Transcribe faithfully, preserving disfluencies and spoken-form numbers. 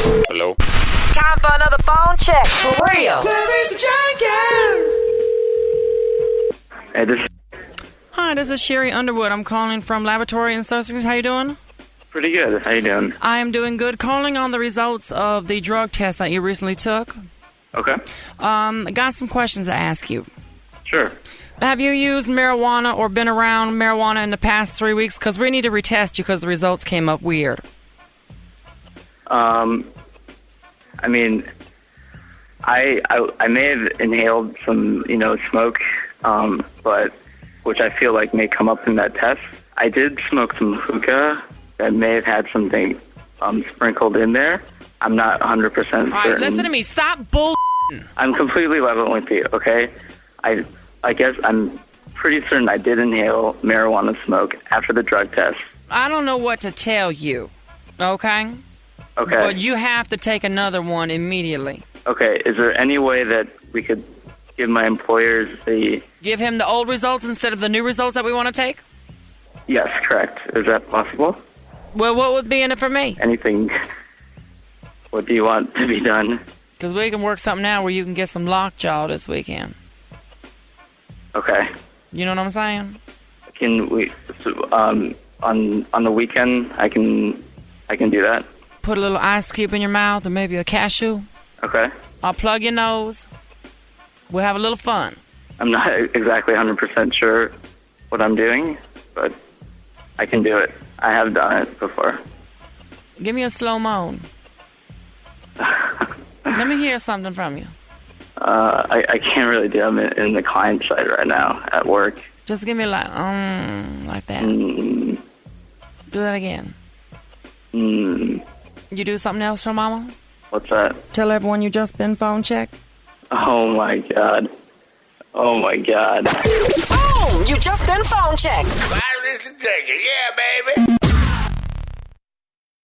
Hello? Time for another phone check. For real. Hey, this is Hi, this is Sherry Underwood. I'm calling from Laboratory in Sussex. How you doing? pretty good. How you doing? I am doing good. Calling on the results of the drug test that you recently took. Okay. Um, I got some questions to ask you. Sure. Have you used marijuana or been around marijuana in the past three weeks? Because we need to retest you because the results came up weird. Um, I mean, I, I I may have inhaled some, you know, smoke, um, but which I feel like may come up in that test. I did smoke some hookah that may have had something um, sprinkled in there. I'm not one hundred percent certain. All right, listen to me. Stop bull. I'm completely level with you, okay? I I guess I'm pretty certain I did inhale marijuana smoke after the drug test. I don't know what to tell you, okay? Okay. But you have to take another one immediately. Okay, is there any way that we could give my employers the... Give him the old results instead of the new results that we want to take? Yes, correct. Is that possible? Well, what would be in it for me? Anything... What do you want to be done? Because we can work something out where you can get some lockjaw this weekend. Okay. You know what I'm saying? Can we... So, um, on on the weekend, I can I can do that? Put a little ice cube in your mouth or maybe a cashew. Okay. I'll plug your nose. We'll have a little fun. I'm not exactly one hundred percent sure what I'm doing, but I can do it. I have done it before. Give me a slow moan. Let me hear something from you. Uh, I, I can't really do it. I'm in, in the client side right now at work. Just give me like, um, like that. Mm, Do that again. mm, You do something else for Mama? what's that? Tell everyone you just been phone checked. Oh, my God. Oh, my God. Boom! You just been phone checked. Well, listen, take it. Yeah, baby.